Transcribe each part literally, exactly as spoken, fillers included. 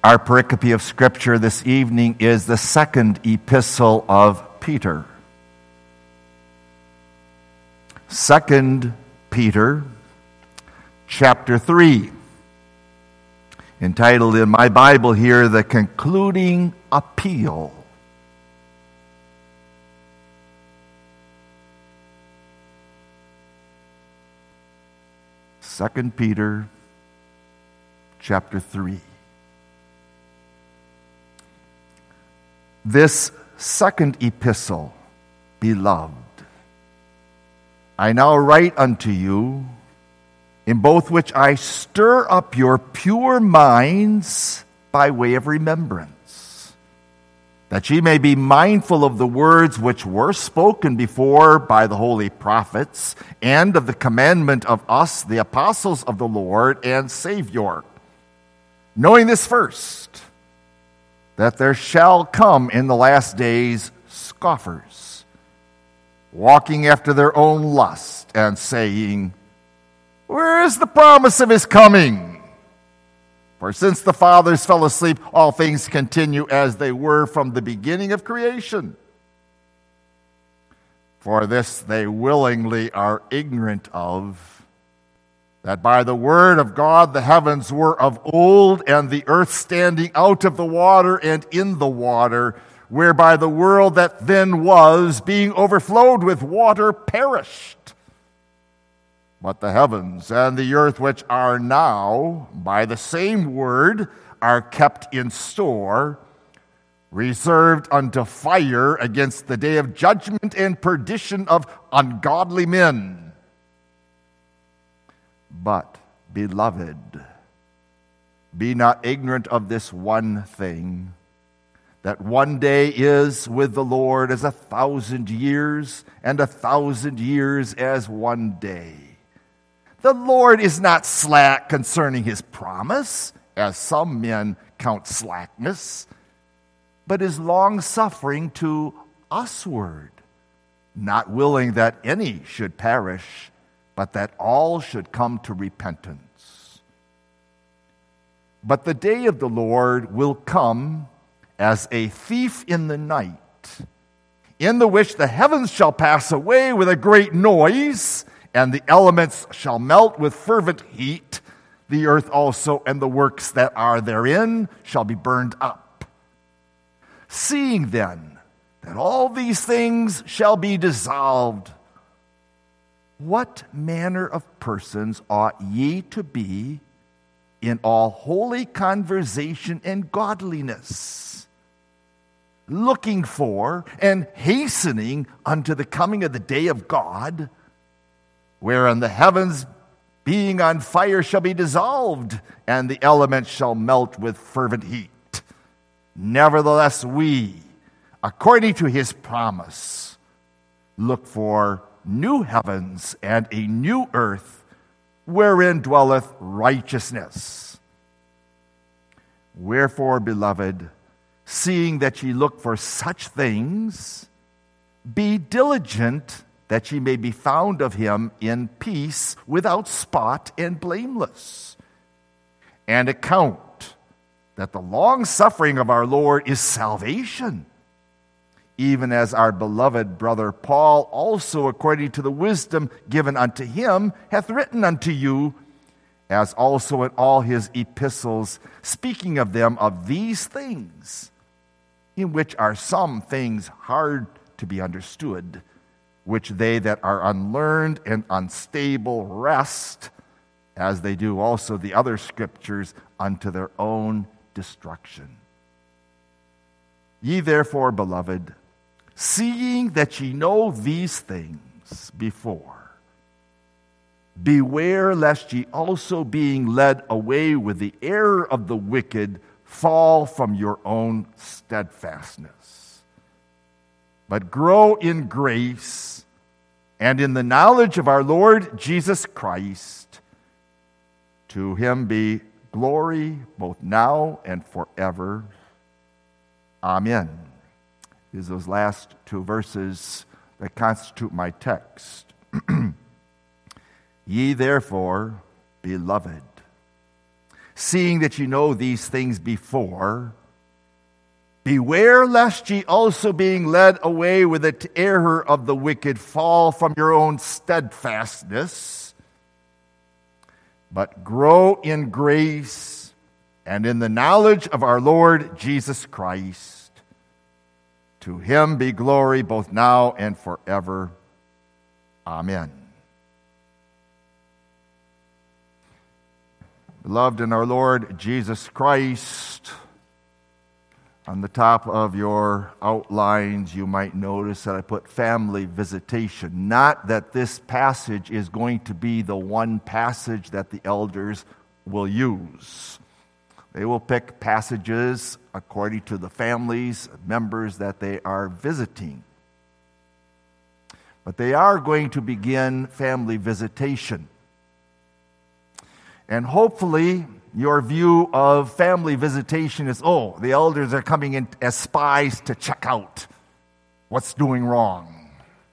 Our pericope of Scripture this evening is the second epistle of Peter. Second Peter, chapter three, entitled in my Bible here, The Concluding Appeal. Second Peter, chapter three. This second epistle, beloved, I now write unto you, in both which I stir up your pure minds by way of remembrance, that ye may be mindful of the words which were spoken before by the holy prophets, and of the commandment of us, the apostles of the Lord and Savior, knowing this first, that there shall come in the last days scoffers, walking after their own lust, and saying, where is the promise of his coming? For since the fathers fell asleep, all things continue as they were from the beginning of creation. For this they willingly are ignorant of, that by the word of God the heavens were of old, and the earth standing out of the water and in the water, whereby the world that then was, being overflowed with water, perished. But the heavens and the earth which are now, by the same word, are kept in store, reserved unto fire against the day of judgment and perdition of ungodly men. But, beloved, be not ignorant of this one thing, that one day is with the Lord as a thousand years, and a thousand years as one day. The Lord is not slack concerning his promise, as some men count slackness, but is long-suffering to usward, not willing that any should perish, but that all should come to repentance. But the day of the Lord will come as a thief in the night, in the which the heavens shall pass away with a great noise, and the elements shall melt with fervent heat. The earth also and the works that are therein shall be burned up. Seeing then that all these things shall be dissolved, what manner of persons ought ye to be in all holy conversation and godliness, looking for and hastening unto the coming of the day of God, wherein the heavens being on fire shall be dissolved, and the elements shall melt with fervent heat? Nevertheless we, according to his promise, look for new heavens and a new earth, wherein dwelleth righteousness. Wherefore, beloved, seeing that ye look for such things, be diligent that ye may be found of him in peace, without spot and blameless. And account that the long suffering of our Lord is salvation, even as our beloved brother Paul also, according to the wisdom given unto him, hath written unto you, as also in all his epistles, speaking of them of these things, in which are some things hard to be understood, which they that are unlearned and unstable wrest, as they do also the other scriptures, unto their own destruction. Ye therefore, beloved, seeing that ye know these things before, beware lest ye also, being led away with the error of the wicked, fall from your own steadfastness. But grow in grace and in the knowledge of our Lord Jesus Christ. To him be glory both now and forever. Amen. Is those last two verses that constitute my text. Ye therefore, beloved, seeing that you know these things before, beware lest ye also being led away with the error of the wicked fall from your own steadfastness, but grow in grace and in the knowledge of our Lord Jesus Christ. To him be glory both now and forever. Amen. Beloved in our Lord Jesus Christ, on the top of your outlines, you might notice that I put family visitation. Not that this passage is going to be the one passage that the elders will use. They will pick passages according to the families, members that they are visiting. But they are going to begin family visitation. And hopefully, your view of family visitation is, oh, the elders are coming in as spies to check out what's doing wrong.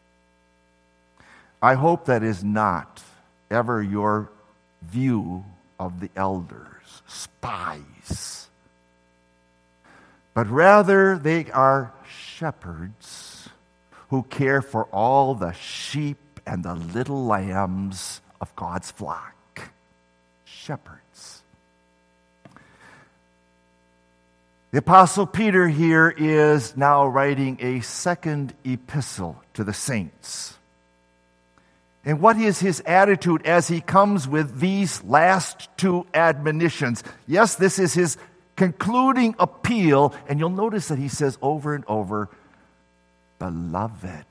I hope that is not ever your view of the elders, spies. But rather, they are shepherds who care for all the sheep and the little lambs of God's flock. Shepherds. The Apostle Peter here is now writing a second epistle to the saints. And what is his attitude as he comes with these last two admonitions? Yes, this is his concluding appeal, and you'll notice that he says over and over, beloved,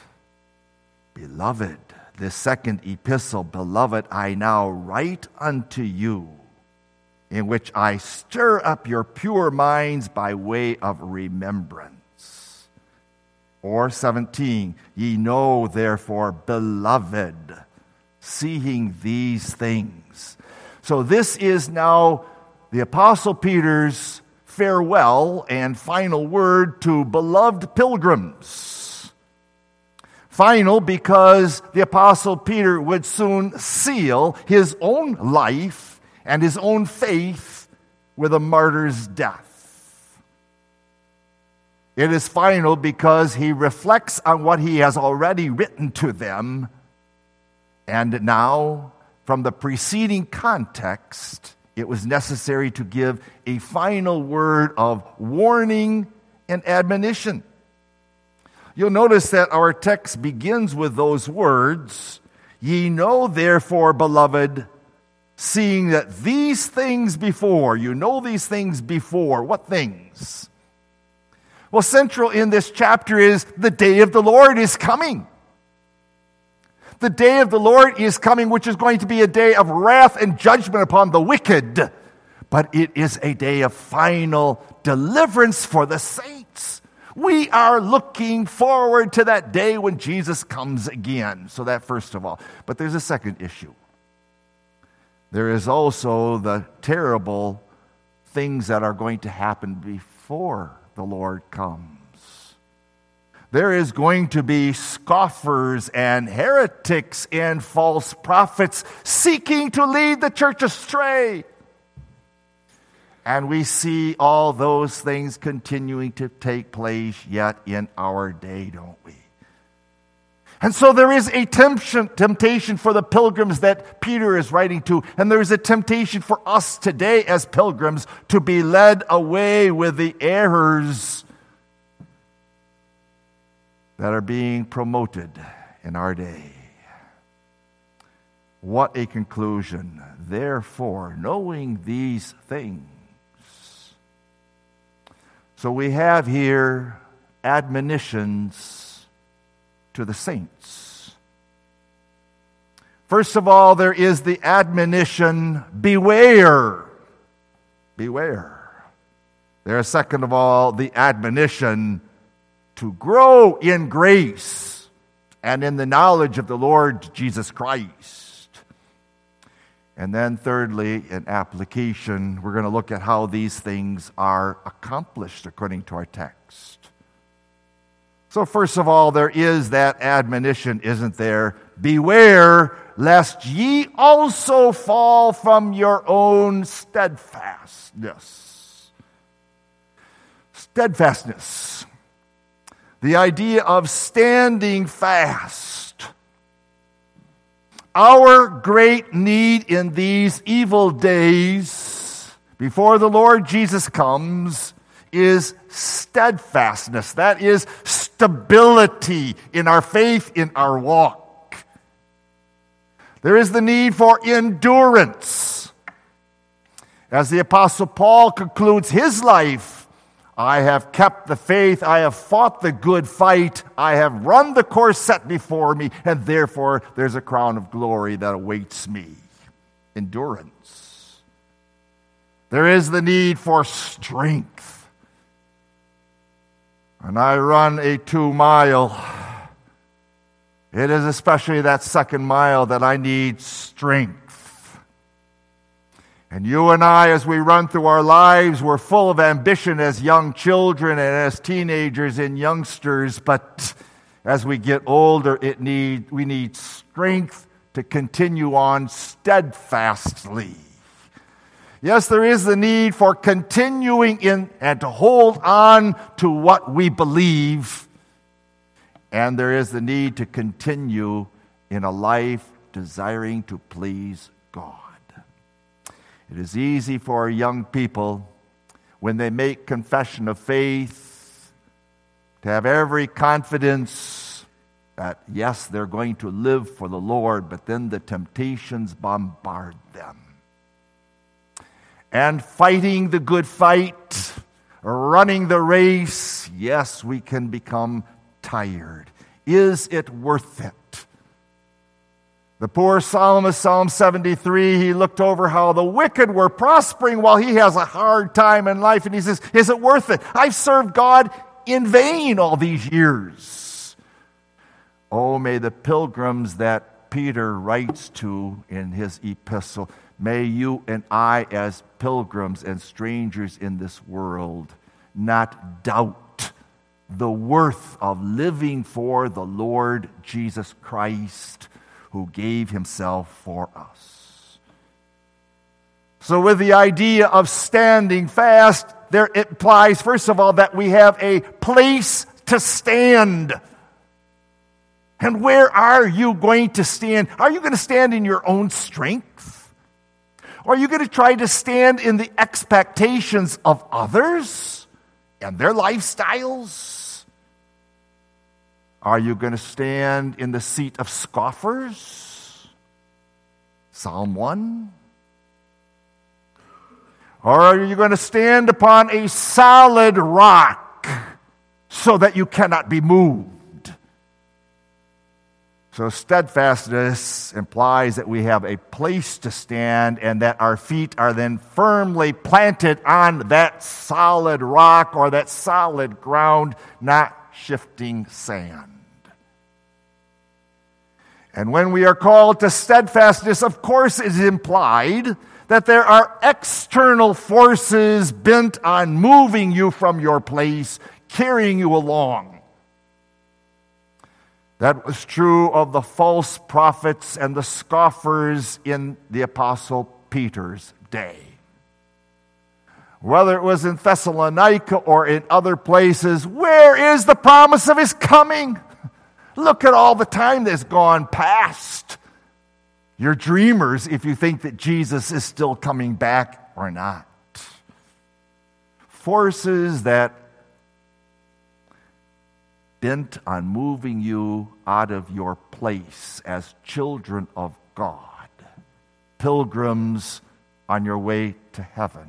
beloved. This second epistle, beloved, I now write unto you, in which I stir up your pure minds by way of remembrance. Or seventeen, ye know therefore, beloved, seeing these things. So this is now the Apostle Peter's farewell and final word to beloved pilgrims. Final because the Apostle Peter would soon seal his own life and his own faith with a martyr's death. It is final because he reflects on what he has already written to them, and now, from the preceding context, it was necessary to give a final word of warning and admonition. You'll notice that our text begins with those words, ye know therefore, beloved, seeing that these things before, you know these things before. What things? Well, central in this chapter is the day of the Lord is coming. The day of the Lord is coming, which is going to be a day of wrath and judgment upon the wicked. But it is a day of final deliverance for the saints. We are looking forward to that day when Jesus comes again. So that first of all. But there's a second issue. There is also the terrible things that are going to happen before the Lord comes. There is going to be scoffers and heretics and false prophets seeking to lead the church astray. And we see all those things continuing to take place yet in our day, don't we? And so there is a temptation, temptation for the pilgrims that Peter is writing to, and there is a temptation for us today as pilgrims to be led away with the errors that are being promoted in our day. What a conclusion. Therefore, knowing these things. So we have here admonitions to the saints. First of all, there is the admonition, beware. Beware. There is, second of all, the admonition to grow in grace and in the knowledge of the Lord Jesus Christ. And then thirdly, in application, we're going to look at how these things are accomplished according to our text. So first of all, there is that admonition, isn't there, beware lest ye also fall from your own steadfastness. Steadfastness. The idea of standing fast. Our great need in these evil days, before the Lord Jesus comes, is steadfastness. That is stability in our faith, in our walk. There is the need for endurance. As the Apostle Paul concludes his life, I have kept the faith, I have fought the good fight, I have run the course set before me, and therefore there's a crown of glory that awaits me. Endurance. There is the need for strength. When I run a two mile, it is especially that second mile that I need strength. And you and I, as we run through our lives, we're full of ambition as young children and as teenagers and youngsters, but as we get older, it need, we need strength to continue on steadfastly. Yes, there is the need for continuing in and to hold on to what we believe, and there is the need to continue in a life desiring to please God. It is easy for young people, when they make confession of faith, to have every confidence that, yes, they're going to live for the Lord, but then the temptations bombard them. And fighting the good fight, running the race, yes, we can become tired. Is it worth it? The poor psalmist, Psalm seventy-three, he looked over how the wicked were prospering while he has a hard time in life, and he says, is it worth it? I've served God in vain all these years. Oh, may the pilgrims that Peter writes to in his epistle, may you and I, as pilgrims and strangers in this world, not doubt the worth of living for the Lord Jesus Christ, who gave himself for us. So with the idea of standing fast, there it implies, first of all, that we have a place to stand. And where are you going to stand? Are you going to stand in your own strength? Or are you going to try to stand in the expectations of others and their lifestyles? Are you going to stand in the seat of scoffers? Psalm one. Or are you going to stand upon a solid rock so that you cannot be moved? So steadfastness implies that we have a place to stand and that our feet are then firmly planted on that solid rock or that solid ground, not shifting sand. And when we are called to steadfastness, of course, it is implied that there are external forces bent on moving you from your place, carrying you along. That was true of the false prophets and the scoffers in the Apostle Peter's day. Whether it was in Thessalonica or in other places, where is the promise of his coming? Look at all the time that's gone past. You're dreamers if you think that Jesus is still coming back or not. Forces that bent on moving you out of your place as children of God, pilgrims on your way to heaven.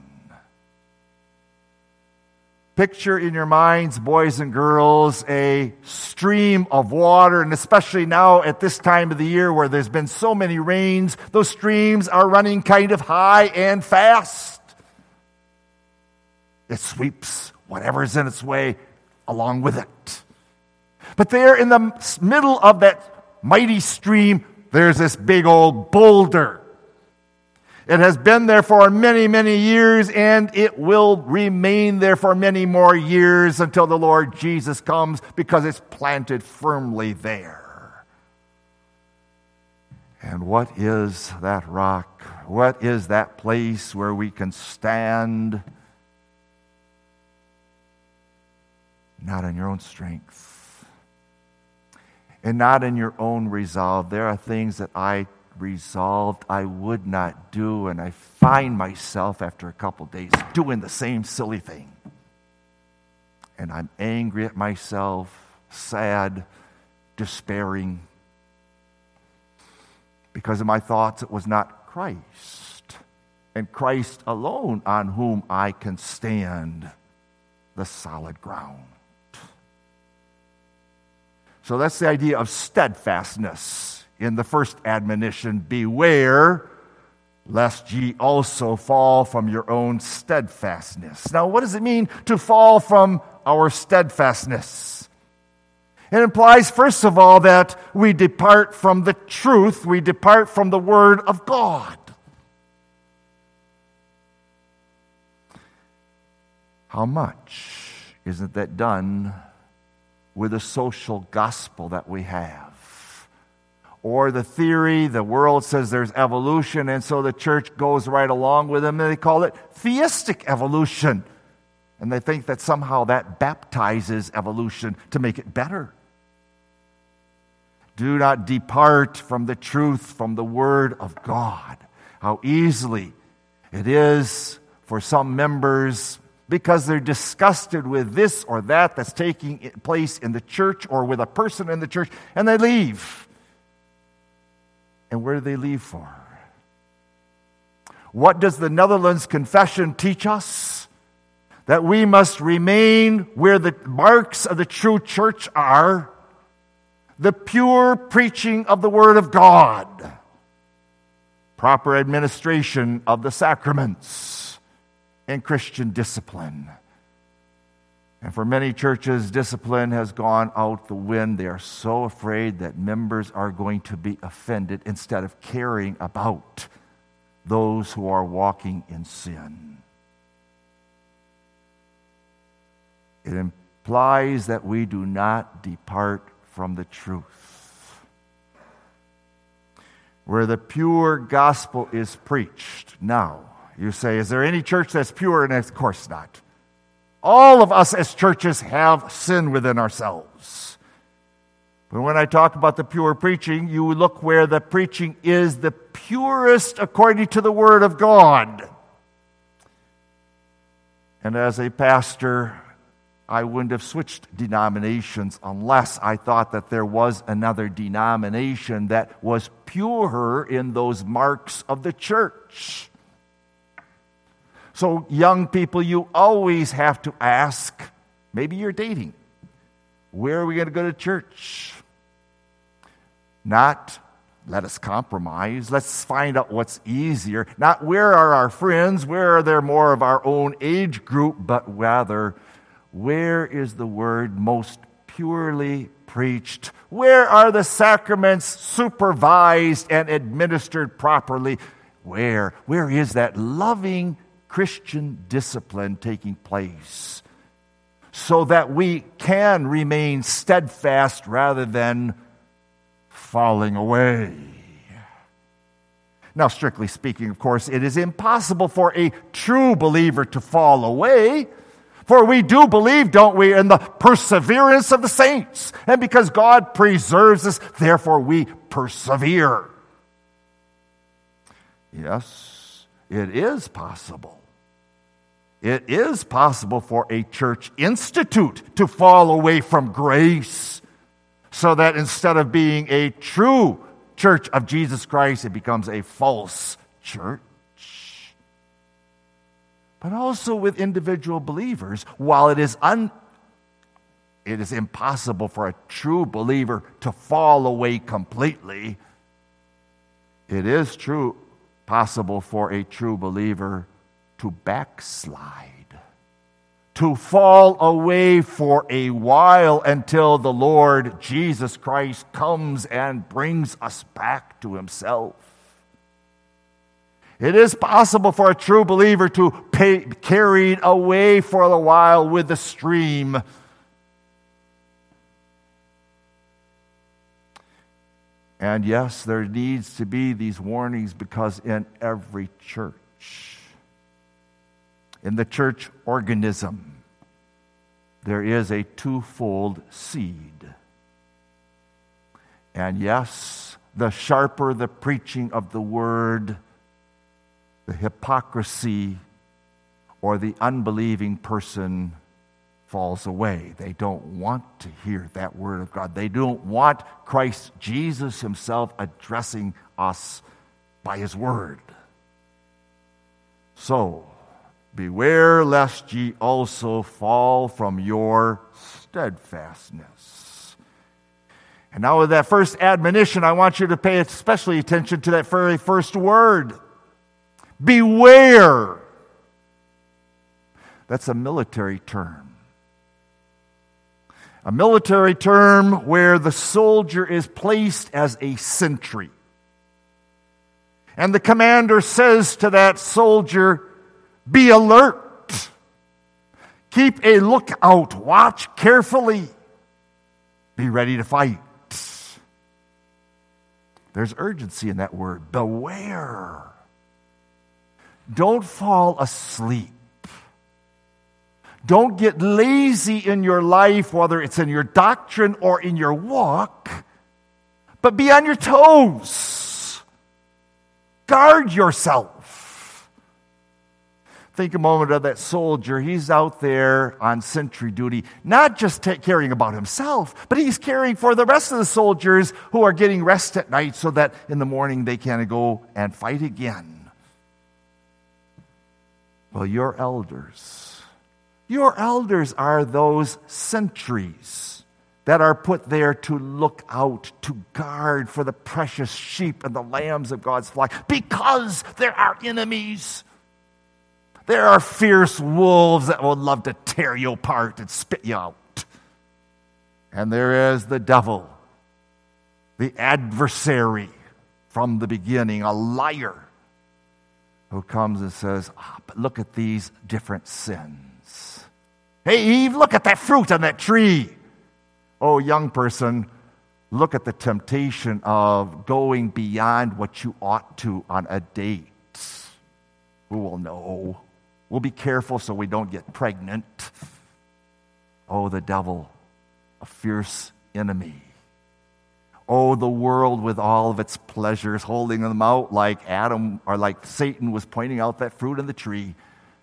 Picture in your minds, boys and girls, a stream of water, and especially now at this time of the year where there's been so many rains, those streams are running kind of high and fast. It sweeps whatever's in its way along with it. But there in the middle of that mighty stream, there's this big old boulder. It has been there for many, many years, and it will remain there for many more years until the Lord Jesus comes, because it's planted firmly there. And what is that rock? What is that place where we can stand? Not in your own strength, and not in your own resolve. There are things that I resolved I would not do, and I find myself after a couple days doing the same silly thing. And I'm angry at myself, sad, despairing. Because in my thoughts it was not Christ, and Christ alone on whom I can stand the solid ground. So that's the idea of steadfastness in the first admonition. Beware lest ye also fall from your own steadfastness. Now, what does it mean to fall from our steadfastness? It implies, first of all, that we depart from the truth, we depart from the Word of God. How much isn't that done with the social gospel that we have? Or the theory, the world says there's evolution, and so the church goes right along with them, and they call it theistic evolution. And they think that somehow that baptizes evolution to make it better. Do not depart from the truth, from the Word of God. How easily it is for some members, because they're disgusted with this or that that's taking place in the church or with a person in the church, and they leave. And where do they leave for? What does the Netherlands Confession teach us? That we must remain where the marks of the true church are, the pure preaching of the Word of God, proper administration of the sacraments, and Christian discipline. And for many churches, discipline has gone out the wind. They are so afraid that members are going to be offended instead of caring about those who are walking in sin. It implies that we do not depart from the truth. Where the pure gospel is preached. Now, you say, is there any church that's pure? And of course not. All of us as churches have sin within ourselves. But when I talk about the pure preaching, you look where the preaching is the purest according to the Word of God. And as a pastor, I wouldn't have switched denominations unless I thought that there was another denomination that was purer in those marks of the church. So young people, you always have to ask, maybe you're dating, where are we going to go to church? Not, let us compromise, let's find out what's easier. Not, where are our friends, where are there more of our own age group, but rather, where is the Word most purely preached? Where are the sacraments supervised and administered properly? Where? Where is that loving Christian discipline taking place so that we can remain steadfast rather than falling away? Now, strictly speaking, of course, it is impossible for a true believer to fall away. For we do believe, don't we, in the perseverance of the saints. And because God preserves us, therefore we persevere. Yes, it is possible. It is possible for a church institute to fall away from grace so that instead of being a true church of Jesus Christ, it becomes a false church. But also with individual believers, while it is un, it is impossible for a true believer to fall away completely, it is true possible for a true believer to backslide, to fall away for a while until the Lord Jesus Christ comes and brings us back to Himself. It is possible for a true believer to be carried away for a while with the stream. And yes, there needs to be these warnings because in every church, in the church organism, there is a twofold seed. And yes, the sharper the preaching of the word, the hypocrisy or the unbelieving person falls away. They don't want to hear that word of God. They don't want Christ Jesus himself addressing us by his word. So, beware lest ye also fall from your steadfastness. And now with that first admonition, I want you to pay especially attention to that very first word. Beware. That's a military term. A military term where the soldier is placed as a sentry. And the commander says to that soldier, be alert. Keep a lookout. Watch carefully. Be ready to fight. There's urgency in that word. Beware. Don't fall asleep. Don't get lazy in your life, whether it's in your doctrine or in your walk, but be on your toes. Guard yourself. Think a moment of that soldier. He's out there on sentry duty, not just ta- caring about himself, but he's caring for the rest of the soldiers who are getting rest at night so that in the morning they can go and fight again. Well, your elders... Your elders are those sentries that are put there to look out, to guard for the precious sheep and the lambs of God's flock, because there are enemies. There are fierce wolves that will love to tear you apart and spit you out. And there is the devil, the adversary from the beginning, a liar, who comes and says, ah, but look at these different sins. Hey, Eve, look at that fruit on that tree. Oh, young person, look at the temptation of going beyond what you ought to on a date. Who will know? We'll be careful so we don't get pregnant. Oh, the devil, a fierce enemy. Oh, the world with all of its pleasures, holding them out like Adam, or like Satan was pointing out that fruit on the tree.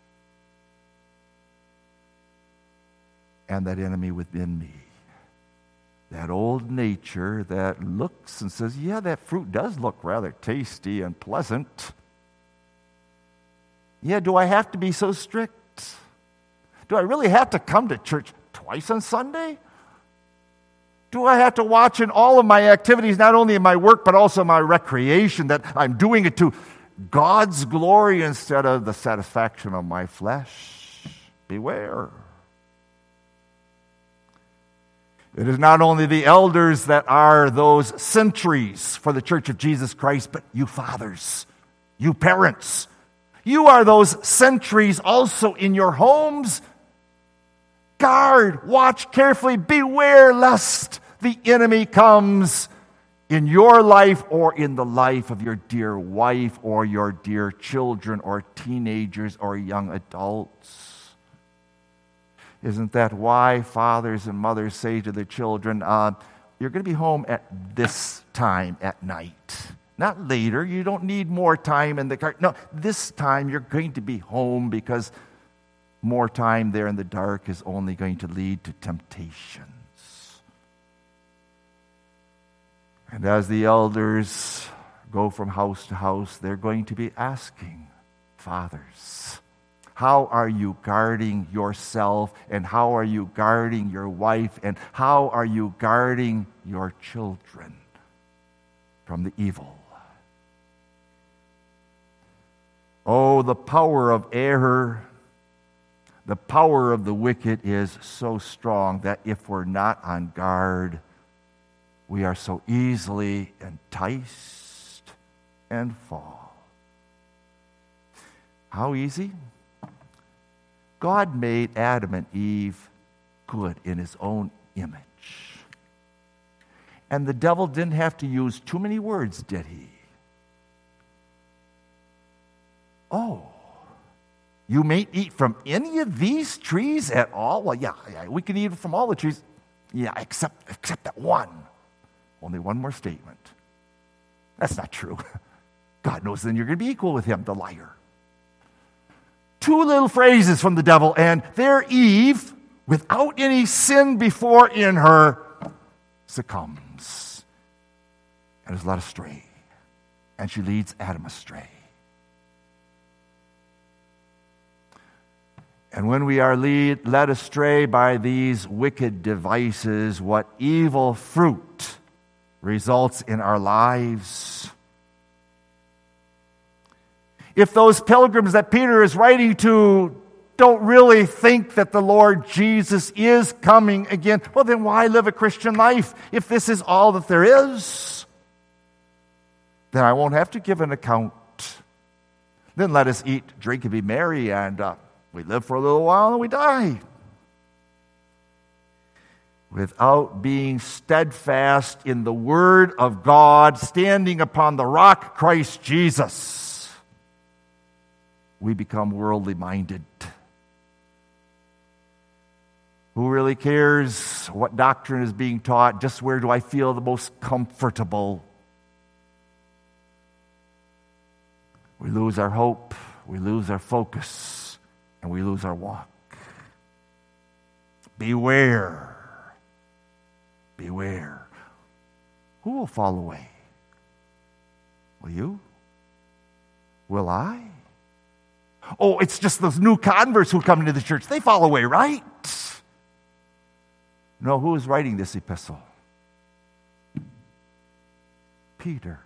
And that enemy within me, that old nature that looks and says, yeah, that fruit does look rather tasty and pleasant. Yeah, do I have to be so strict? Do I really have to come to church twice on Sunday? Do I have to watch in all of my activities, not only in my work, but also my recreation, that I'm doing it to God's glory instead of the satisfaction of my flesh? Beware. It is not only the elders that are those sentries for the Church of Jesus Christ, but you fathers, you parents. You are those sentries also in your homes. Guard, watch carefully, beware lest the enemy comes in your life or in the life of your dear wife or your dear children or teenagers or young adults. Isn't that why fathers and mothers say to their children, uh, you're going to be home at this time at night? Not later. You don't need more time in the car. No, this time you're going to be home, because more time there in the dark is only going to lead to temptations. And as the elders go from house to house, they're going to be asking, fathers, how are you guarding yourself, and how are you guarding your wife, and how are you guarding your children from the evil? Oh, the power of error, the power of the wicked is so strong that if we're not on guard, we are so easily enticed and fall. How easy? God made Adam and Eve good in his own image. And the devil didn't have to use too many words, did he? Oh, you may eat from any of these trees at all? Well, yeah, yeah, we can eat from all the trees. Yeah, except, except that one. Only one more statement. That's not true. God knows then you're going to be equal with him, the liar. Two little phrases from the devil, and there Eve, without any sin before in her, succumbs and is led astray. And she leads Adam astray. And when we are lead, led astray by these wicked devices, what evil fruit results in our lives? If those pilgrims that Peter is writing to don't really think that the Lord Jesus is coming again, well, then why live a Christian life if this is all that there is? Then I won't have to give an account. Then let us eat, drink, and be merry, and uh, we live for a little while and we die. Without being steadfast in the Word of God, standing upon the rock, Christ Jesus, we become worldly minded. Who really cares what doctrine is being taught? Just where do I feel the most comfortable? We lose our hope, we lose our focus, and we lose our walk. Beware. Beware. Who will fall away? Will you? Will I? Oh, it's just those new converts who come into the church. They fall away, right? No, who is writing this epistle? Peter.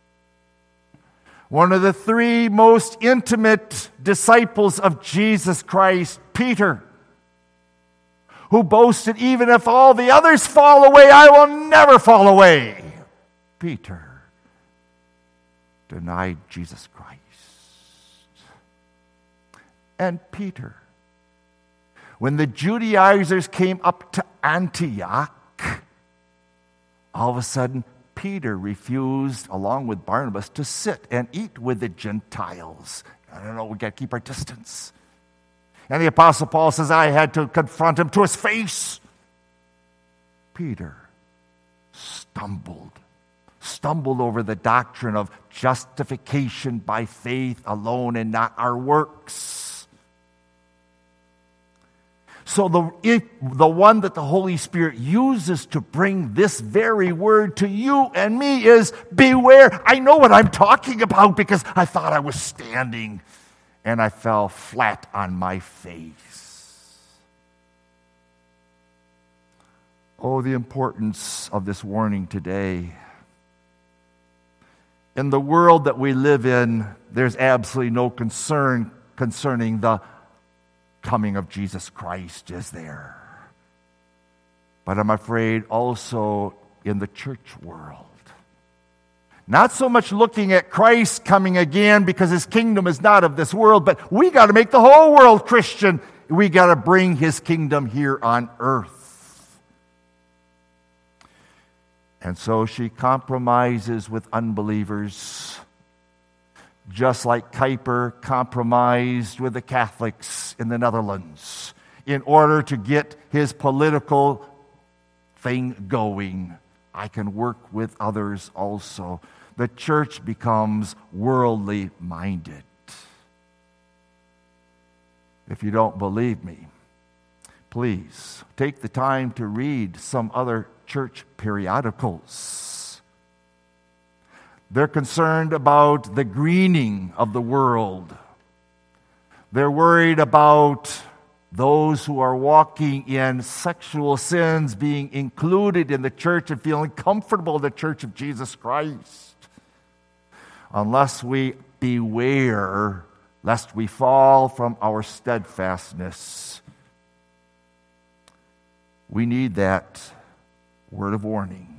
One of the three most intimate disciples of Jesus Christ, Peter, who boasted, even if all the others fall away, I will never fall away. Peter denied Jesus Christ. And Peter, when the Judaizers came up to Antioch, all of a sudden, Peter refused, along with Barnabas, to sit and eat with the Gentiles. I don't know, we got to keep our distance. And the Apostle Paul says, I had to confront him to his face. Peter stumbled, stumbled over the doctrine of justification by faith alone and not our works. So the, if, the one that the Holy Spirit uses to bring this very word to you and me is beware. I know what I'm talking about because I thought I was standing and I fell flat on my face. Oh, the importance of this warning today. In the world that we live in, there's absolutely no concern concerning the coming of Jesus Christ, is there? But I'm afraid also in the church world. Not so much looking at Christ coming again because his kingdom is not of this world, but we got to make the whole world Christian. We got to bring his kingdom here on earth. And so she compromises with unbelievers, just like Kuyper compromised with the Catholics in the Netherlands in order to get his political thing going. I can work with others also. The church becomes worldly minded. If you don't believe me, please take the time to read some other church periodicals. They're concerned about the greening of the world. They're worried about those who are walking in sexual sins being included in the church and feeling comfortable in the church of Jesus Christ. Unless we beware lest we fall from our steadfastness. We need that word of warning.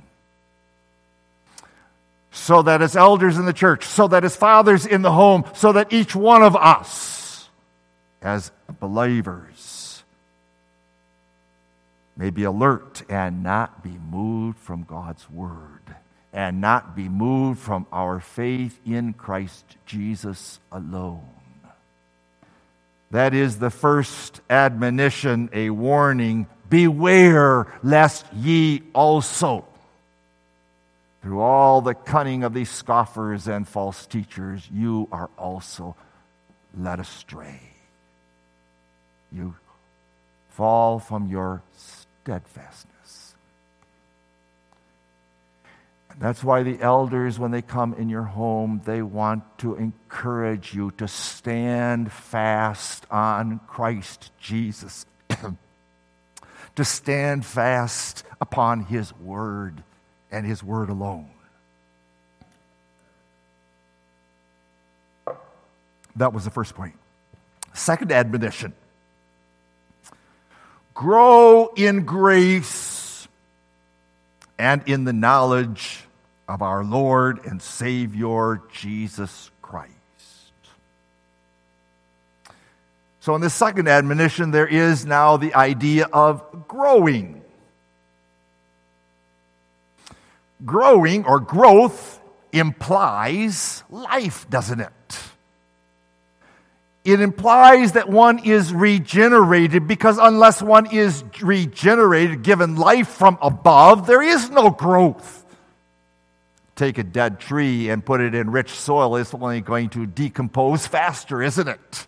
So that as elders in the church, so that as fathers in the home, so that each one of us, as believers, may be alert and not be moved from God's word, and not be moved from our faith in Christ Jesus alone. That is the first admonition, a warning. Beware lest ye also, through all the cunning of these scoffers and false teachers, you are also led astray. You fall from your steadfastness. And that's why the elders, when they come in your home, they want to encourage you to stand fast on Christ Jesus, to stand fast upon His word and His word alone. That was the first point. Second admonition. Grow in grace and in the knowledge of our Lord and Savior Jesus Christ. So in the second admonition, there is now the idea of growing. Growing or growth implies life, doesn't it? It implies that one is regenerated, because unless one is regenerated, given life from above, there is no growth. Take a dead tree and put it in rich soil, it's only going to decompose faster, isn't it?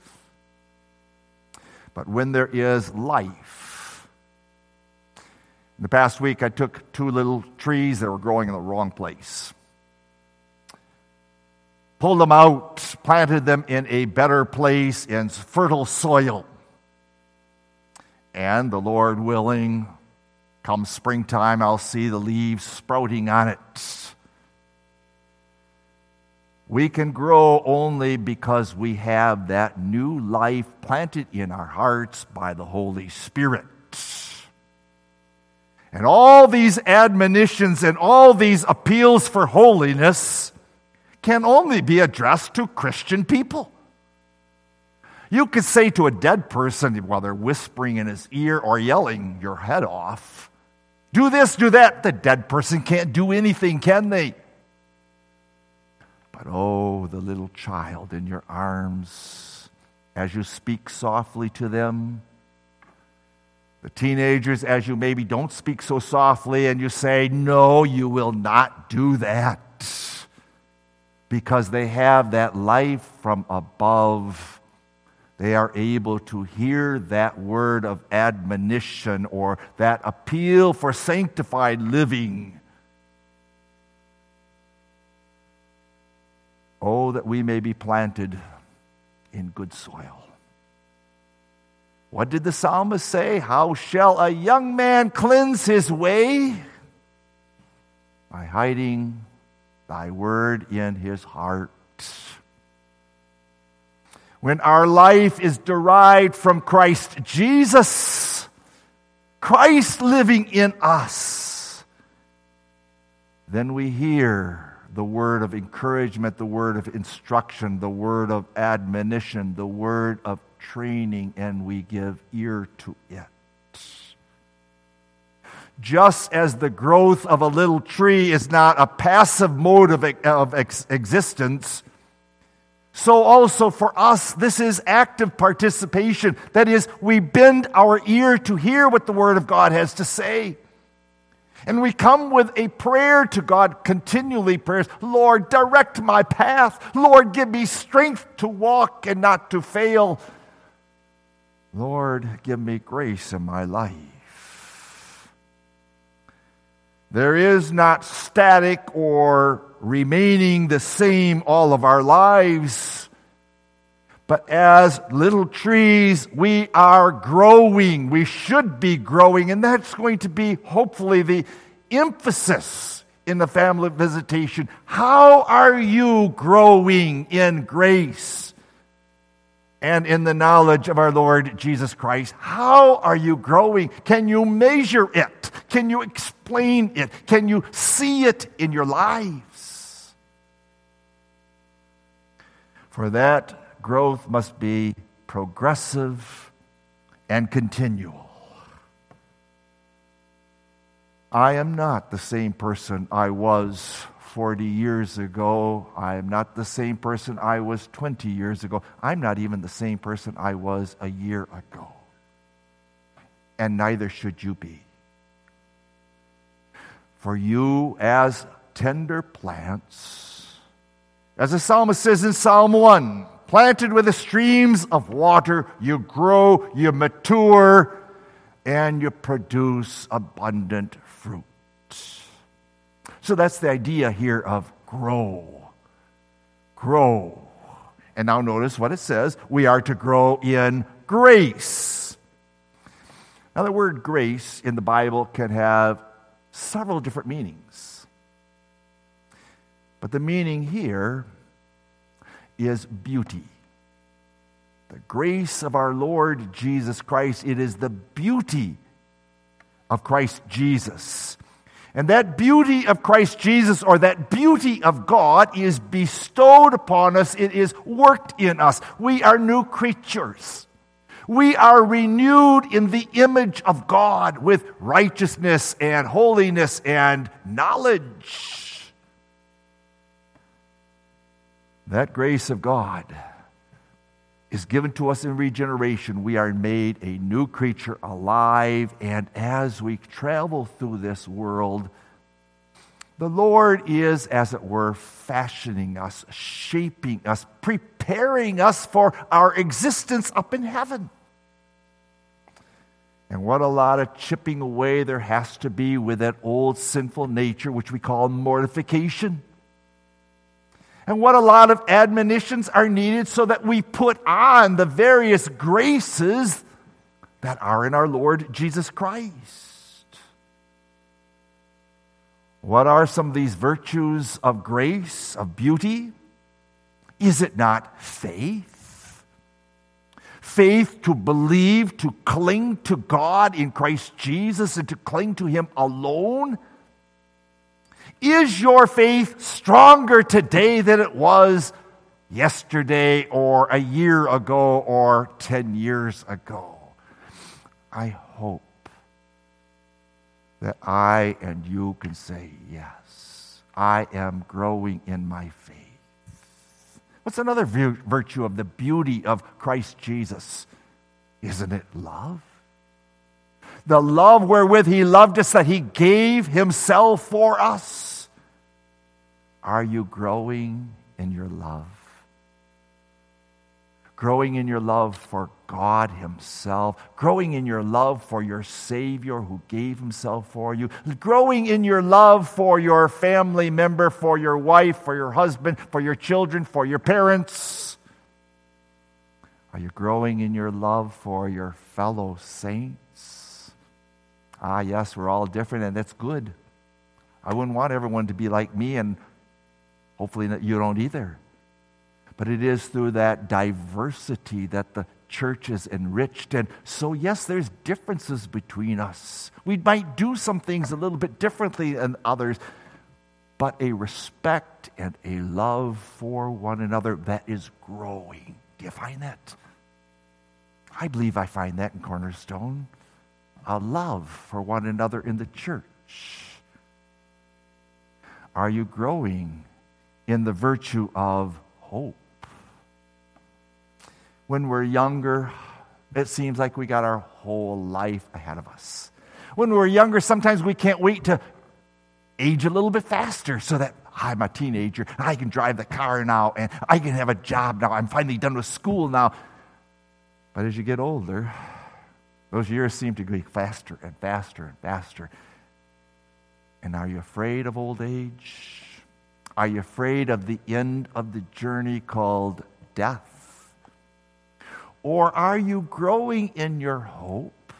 But when there is life. In the past week, I took two little trees that were growing in the wrong place. Pulled them out, planted them in a better place, in fertile soil. And the Lord willing, come springtime, I'll see the leaves sprouting on it. We can grow only because we have that new life planted in our hearts by the Holy Spirit. And all these admonitions and all these appeals for holiness can only be addressed to Christian people. You could say to a dead person, while they're whispering in his ear or yelling your head off, do this, do that. The dead person can't do anything, can they? But oh, the little child in your arms, as you speak softly to them, the teenagers, as you maybe don't speak so softly, and you say, no, you will not do that. Because they have that life from above, they are able to hear that word of admonition or that appeal for sanctified living. Oh, that we may be planted in good soil. What did the psalmist say? How shall a young man cleanse his way? By hiding Thy word in his heart. When our life is derived from Christ Jesus, Christ living in us, then we hear the word of encouragement, the word of instruction, the word of admonition, the word of training, and we give ear to it. Just as the growth of a little tree is not a passive mode of, of ex- existence, so also for us, this is active participation. That is, we bend our ear to hear what the Word of God has to say. And we come with a prayer to God, continually prayers. Lord, direct my path. Lord, give me strength to walk and not to fail. Lord, give me grace in my life. There is not static or remaining the same all of our lives. But as little trees, we are growing. We should be growing. And that's going to be, hopefully, the emphasis in the family visitation. How are you growing in grace and in the knowledge of our Lord Jesus Christ? How are you growing? Can you measure it? Can you explain it? Can you see it in your lives? For that, growth must be progressive and continual. I am not the same person I was forty years ago. I am not the same person I was twenty years ago. I'm not even the same person I was a year ago. And neither should you be. For you, as tender plants, as the psalmist says in Psalm one, planted with the streams of water, you grow, you mature, and you produce abundant fruit. So that's the idea here of grow. Grow. And now notice what it says. We are to grow in grace. Now the word grace in the Bible can have several different meanings. But the meaning here is beauty. The grace of our Lord Jesus Christ, it is the beauty of Christ Jesus. And that beauty of Christ Jesus, or that beauty of God, is bestowed upon us. It is worked in us. We are new creatures. We are renewed in the image of God with righteousness and holiness and knowledge. That grace of God is given to us in regeneration. We are made a new creature alive, and as we travel through this world, the Lord is, as it were, fashioning us, shaping us, preparing us for our existence up in heaven. And what a lot of chipping away there has to be with that old sinful nature, which we call mortification. And what a lot of admonitions are needed so that we put on the various graces that are in our Lord Jesus Christ. What are some of these virtues of grace, of beauty? Is it not faith? Faith to believe, to cling to God in Christ Jesus and to cling to Him alone? Is your faith stronger today than it was yesterday or a year ago or ten years ago? I hope that I and you can say, yes, I am growing in my faith. What's another virtue of the beauty of Christ Jesus? Isn't it love? The love wherewith He loved us, that He gave Himself for us. Are you growing in your love? Growing in your love for God Himself. Growing in your love for your Savior who gave Himself for you. Growing in your love for your family member, for your wife, for your husband, for your children, for your parents. Are you growing in your love for your fellow saints? Ah, yes, we're all different, and that's good. I wouldn't want everyone to be like me, and hopefully you don't either. But it is through that diversity that the church is enriched. And so, yes, there's differences between us. We might do some things a little bit differently than others, but a respect and a love for one another that is growing. Do you find that? I believe I find that in Cornerstone. A love for one another in the church. Are you growing in the virtue of hope? When we're younger, it seems like we got our whole life ahead of us. When we're younger, sometimes we can't wait to age a little bit faster so that I'm a teenager and I can drive the car now and I can have a job now. I'm finally done with school now. But as you get older, those years seem to go faster and faster and faster. And are you afraid of old age? Are you afraid of the end of the journey called death? Or are you growing in your hope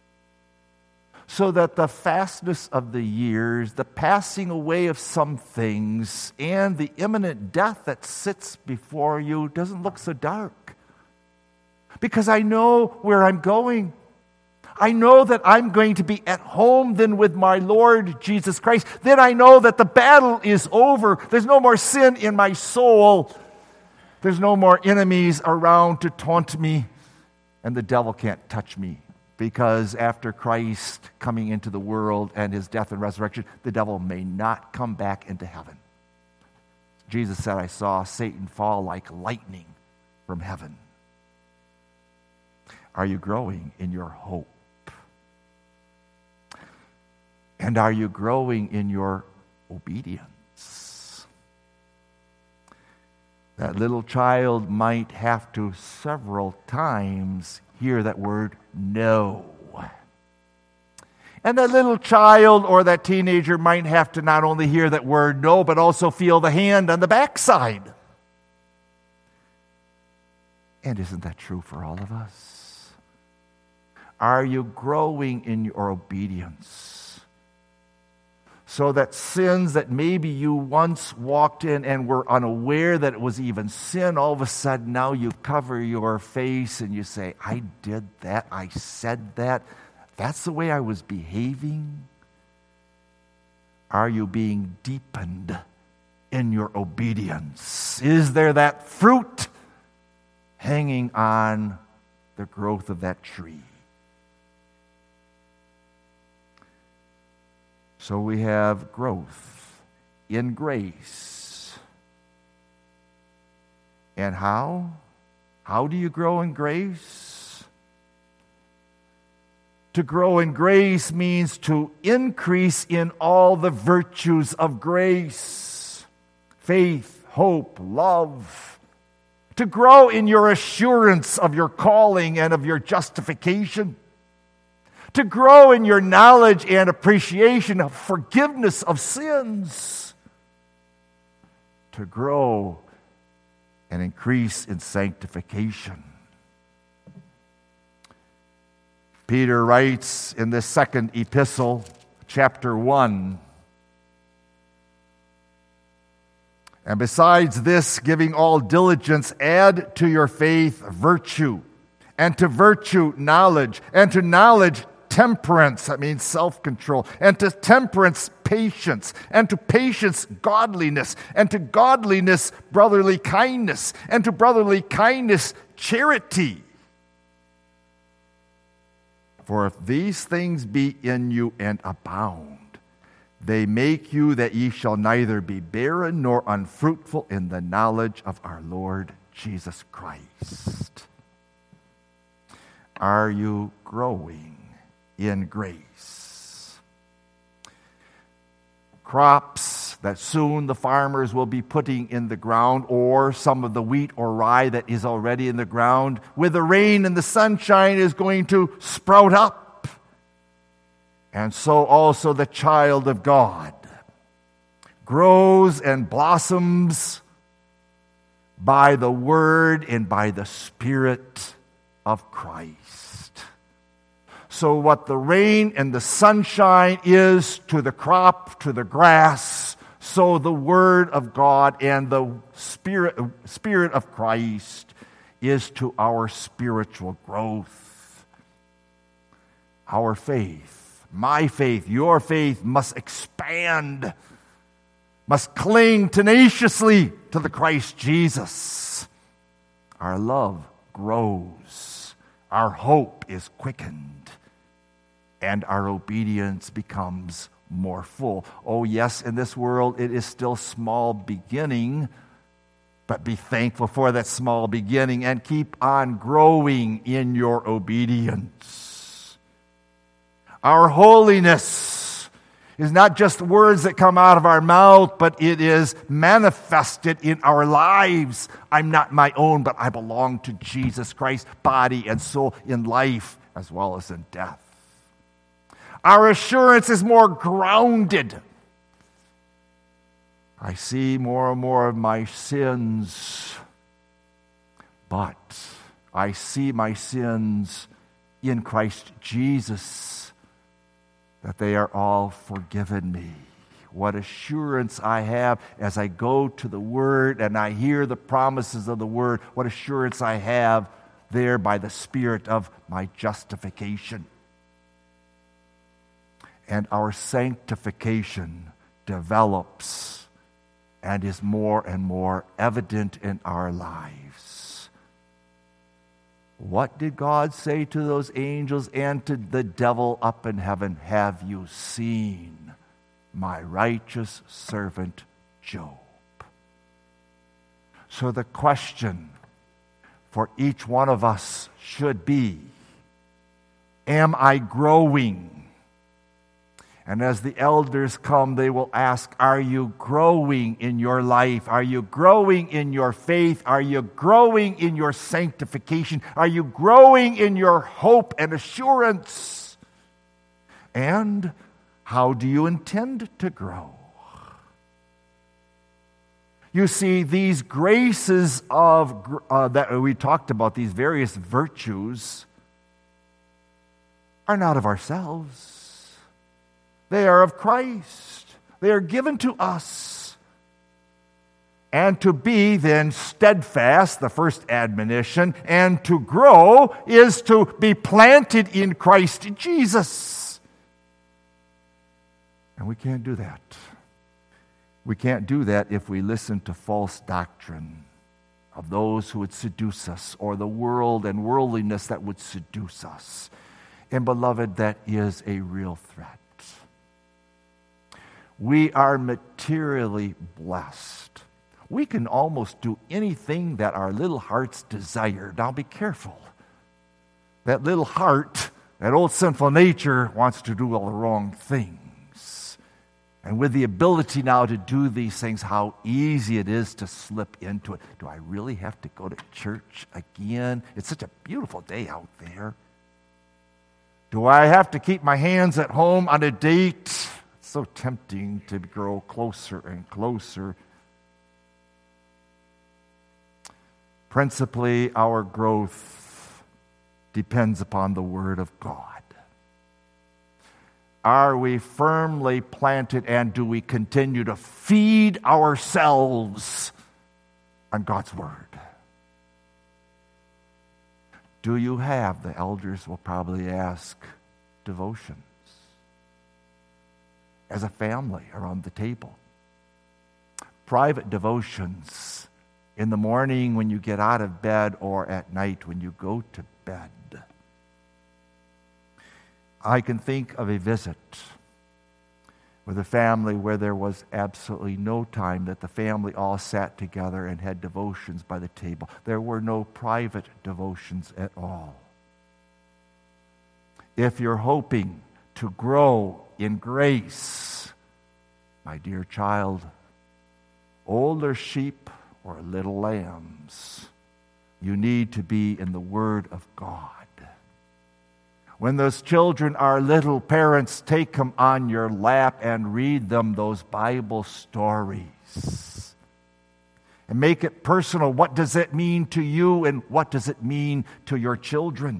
so that the fastness of the years, the passing away of some things, and the imminent death that sits before you doesn't look so dark? Because I know where I'm going. I know that I'm going to be at home then with my Lord Jesus Christ. Then I know that the battle is over. There's no more sin in my soul. There's no more enemies around to taunt me, and the devil can't touch me Because after Christ coming into the world and his death and resurrection, the devil may not come back into heaven. Jesus said, I saw Satan fall like lightning from heaven. Are you growing in your hope? And are you growing in your obedience? That little child might have to several times hear that word, no. And that little child or that teenager might have to not only hear that word, no, but also feel the hand on the backside. And isn't that true for all of us? Are you growing in your obedience? So that sins that maybe you once walked in and were unaware that it was even sin, all of a sudden now you cover your face and you say, I did that, I said that, that's the way I was behaving. Are you being deepened in your obedience? Is there that fruit hanging on the growth of that tree? So we have growth in grace. And how? How do you grow in grace? To grow in grace means to increase in all the virtues of grace. Faith, hope, love. To grow in your assurance of your calling and of your justification. To grow in your knowledge and appreciation of forgiveness of sins. To grow and increase in sanctification. Peter writes in this second epistle, chapter one, and besides this, giving all diligence, add to your faith virtue, and to virtue knowledge, and to knowledge temperance, that means self-control, and to temperance patience, and to patience godliness, and to godliness brotherly kindness, and to brotherly kindness charity. For if these things be in you and abound, they make you that ye shall neither be barren nor unfruitful in the knowledge of our Lord Jesus Christ. Are you growing in grace? Crops that soon the farmers will be putting in the ground, or some of the wheat or rye that is already in the ground, with the rain and the sunshine is going to sprout up. And so also the child of God grows and blossoms by the word and by the Spirit of Christ. So what the rain and the sunshine is to the crop, to the grass, so the Word of God and the Spirit, Spirit of Christ is to our spiritual growth. Our faith, my faith, your faith must expand, must cling tenaciously to the Christ Jesus. Our love grows, our hope is quickened, and our obedience becomes more full. Oh yes, in this world it is still small beginning, but be thankful for that small beginning and keep on growing in your obedience. Our holiness is not just words that come out of our mouth, but it is manifested in our lives. I'm not my own, but I belong to Jesus Christ, body and soul, in life as well as in death. Our assurance is more grounded. I see more and more of my sins, but I see my sins in Christ Jesus, that they are all forgiven me. What assurance I have as I go to the Word and I hear the promises of the Word. What assurance I have there by the Spirit of my justification. And our sanctification develops and is more and more evident in our lives. What did God say to those angels and to the devil up in heaven? Have you seen my righteous servant Job? So the question for each one of us should be, am I growing? And as the elders come, they will ask, are you growing in your life? Are you growing in your faith? Are you growing in your sanctification? Are you growing in your hope and assurance? And how do you intend to grow? You see, these graces of uh, that we talked about, these various virtues, are not of ourselves. They are of Christ. They are given to us. And to be then steadfast, the first admonition, and to grow is to be planted in Christ Jesus. And we can't do that. We can't do that if we listen to false doctrine of those who would seduce us, or the world and worldliness that would seduce us. And beloved, that is a real threat. We are materially blessed. We can almost do anything that our little hearts desire. Now be careful. That little heart, that old sinful nature, wants to do all the wrong things. And with the ability now to do these things, how easy it is to slip into it. Do I really have to go to church again? It's such a beautiful day out there. Do I have to keep my hands at home on a date? So tempting to grow closer and closer. Principally, our growth depends upon the Word of God. Are we firmly planted, and do we continue to feed ourselves on God's Word? Do you have, the elders will probably ask, devotions? As a family around the table. Private devotions in the morning when you get out of bed, or at night when you go to bed. I can think of a visit with a family where there was absolutely no time that the family all sat together and had devotions by the table. There were no private devotions at all. If you're hoping to grow in grace, my dear child, older sheep or little lambs, you need to be in the Word of God. When those children are little, parents, take them on your lap and read them those Bible stories. And make it personal. What does it mean to you, and what does it mean to your children?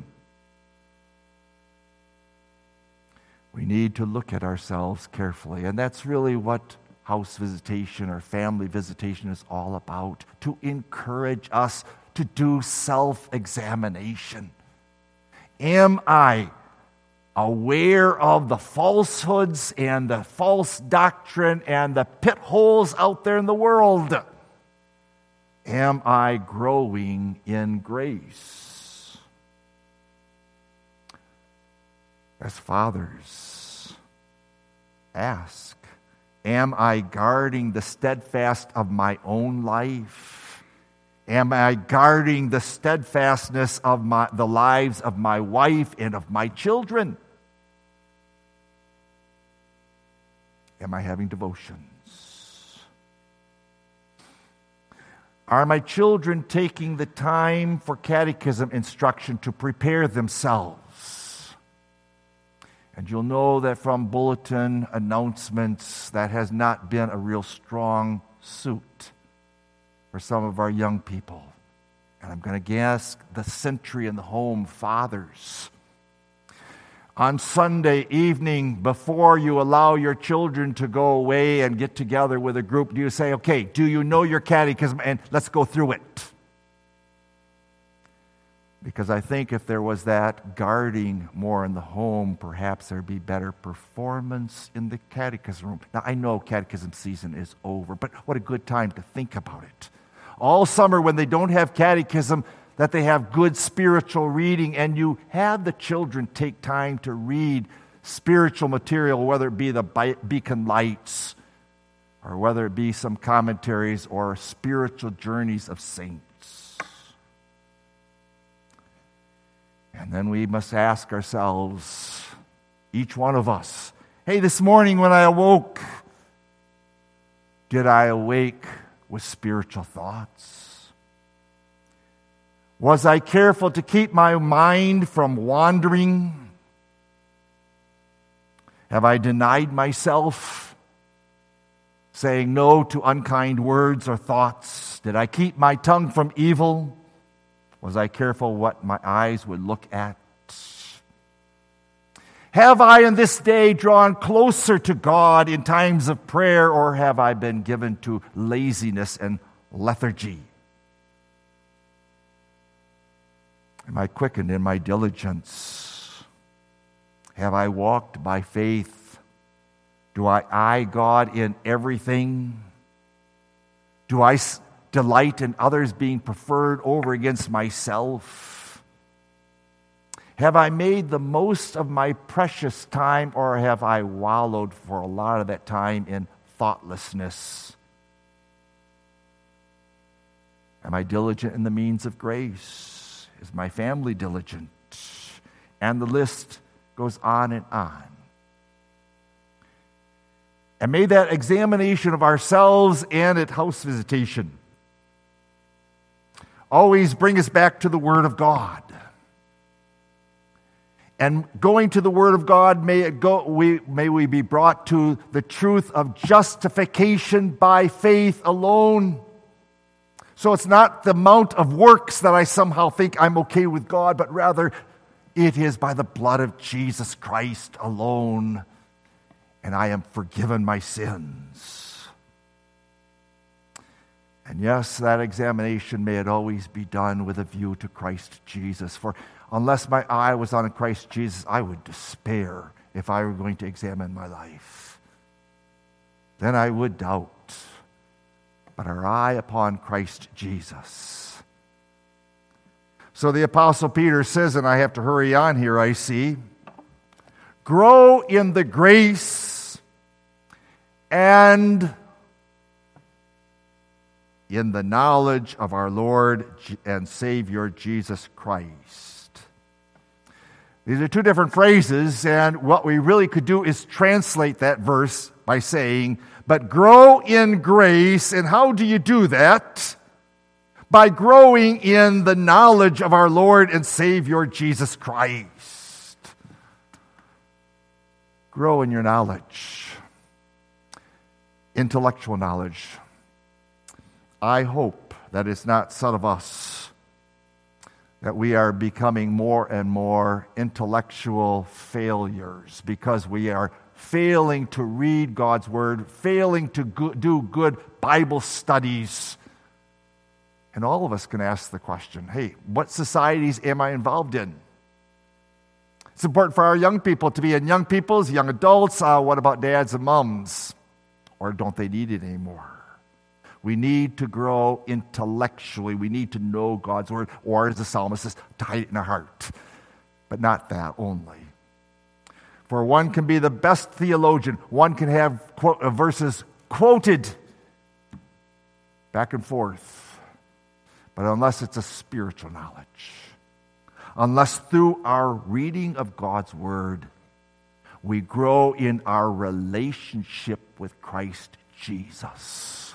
We need to look at ourselves carefully. And that's really what house visitation or family visitation is all about. To encourage us to do self-examination. Am I aware of the falsehoods and the false doctrine and the pit holes out there in the world? Am I growing in grace? As fathers, ask, am I guarding the steadfast of my own life? Am I guarding the steadfastness of my, the lives of my wife and of my children? Am I having devotions? Are my children taking the time for catechism instruction to prepare themselves? And you'll know that from bulletin announcements that has not been a real strong suit for some of our young people. And I'm going to guess the century in the home fathers. On Sunday evening, before you allow your children to go away and get together with a group, do you say, okay, do you know your catechism? And let's go through it. Because I think if there was that guarding more in the home, perhaps there'd be better performance in the catechism room. Now, I know catechism season is over, but what a good time to think about it. All summer when they don't have catechism, that they have good spiritual reading, and you have the children take time to read spiritual material, whether it be the Beacon Lights or whether it be some commentaries or spiritual journeys of saints. And then we must ask ourselves, each one of us, hey, this morning when I awoke, did I awake with spiritual thoughts? Was I careful to keep my mind from wandering? Have I denied myself, saying no to unkind words or thoughts? Did I keep my tongue from evil? Was I careful what my eyes would look at? Have I in this day drawn closer to God in times of prayer, or have I been given to laziness and lethargy? Am I quickened in my diligence? Have I walked by faith? Do I eye God in everything? Do I delight in others being preferred over against myself? Have I made the most of my precious time, or have I wallowed for a lot of that time in thoughtlessness? Am I diligent in the means of grace? Is my family diligent? And the list goes on and on. And may that examination of ourselves and at house visitation always bring us back to the Word of God. And going to the Word of God, may it go, we, may we be brought to the truth of justification by faith alone. So it's not the amount of works that I somehow think I'm okay with God, but rather it is by the blood of Jesus Christ alone, and I am forgiven my sins. And yes, that examination, may it always be done with a view to Christ Jesus. For unless my eye was on Christ Jesus, I would despair if I were going to examine my life. Then I would doubt. But our eye upon Christ Jesus. So the Apostle Peter says, and I have to hurry on here, I see, grow in the grace and in the knowledge of our Lord and Savior Jesus Christ. These are two different phrases, and what we really could do is translate that verse by saying, but grow in grace. And how do you do that? By growing in the knowledge of our Lord and Savior Jesus Christ. Grow in your knowledge. Intellectual knowledge. I hope that it's not said of us that we are becoming more and more intellectual failures because we are failing to read God's Word, failing to go- do good Bible studies. And all of us can ask the question, hey, what societies am I involved in? It's important for our young people to be in young people's, young adults. Uh, what about dads and moms? Or don't they need it anymore? We need to grow intellectually. We need to know God's Word, or as the psalmist says, to hide it in our heart. But not that only. For one can be the best theologian. One can have quote, uh, verses quoted back and forth. But unless it's a spiritual knowledge, unless through our reading of God's Word, we grow in our relationship with Christ Jesus,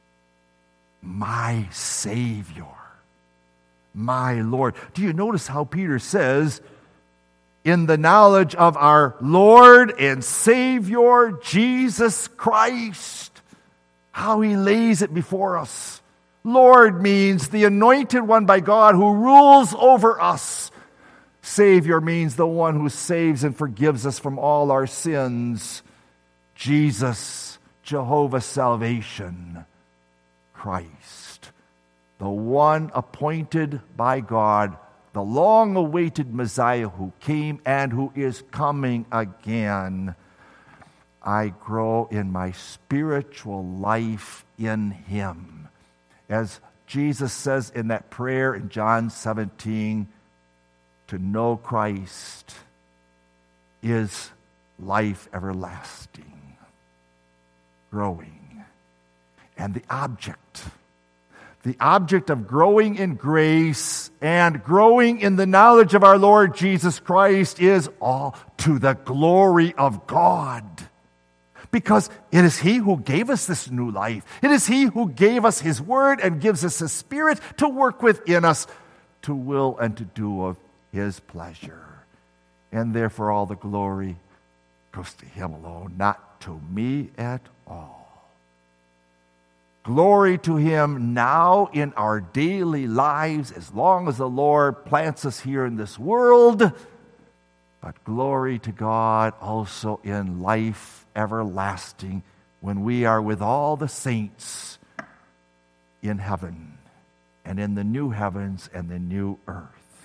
my Savior, my Lord. Do you notice how Peter says, in the knowledge of our Lord and Savior, Jesus Christ, how he lays it before us. Lord means the anointed one by God who rules over us. Savior means the one who saves and forgives us from all our sins. Jesus, Jehovah's salvation, Christ, the one appointed by God, the long-awaited Messiah who came and who is coming again. I grow in my spiritual life in him. As Jesus says in that prayer in John seventeen, to know Christ is life everlasting, growing. And the object, the object of growing in grace and growing in the knowledge of our Lord Jesus Christ is all to the glory of God. Because it is He who gave us this new life. It is He who gave us His Word and gives us His Spirit to work within us to will and to do of His pleasure. And therefore all the glory goes to Him alone, not to me at all. Glory to Him now in our daily lives as long as the Lord plants us here in this world, but glory to God also in life everlasting when we are with all the saints in heaven and in the new heavens and the new earth.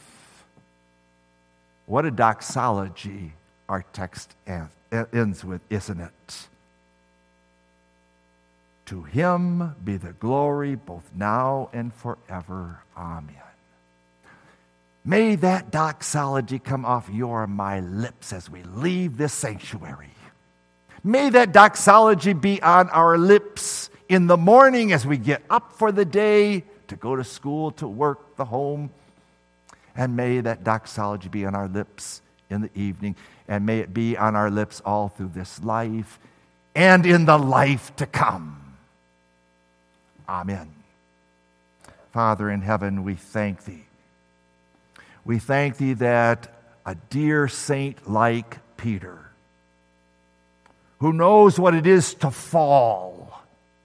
What a doxology our text ends with, isn't it? To Him be the glory both now and forever. Amen. May that doxology come off your and my lips as we leave this sanctuary. May that doxology be on our lips in the morning as we get up for the day, to go to school, to work, the home. And may that doxology be on our lips in the evening. And may it be on our lips all through this life and in the life to come. Amen. Father in heaven, we thank Thee. We thank Thee that a dear saint like Peter, who knows what it is to fall,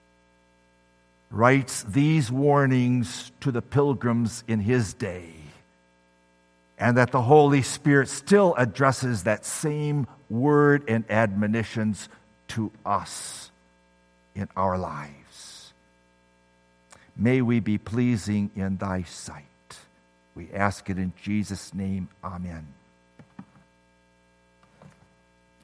writes these warnings to the pilgrims in his day, and that the Holy Spirit still addresses that same word and admonitions to us in our lives. May we be pleasing in Thy sight. We ask it in Jesus' name. Amen.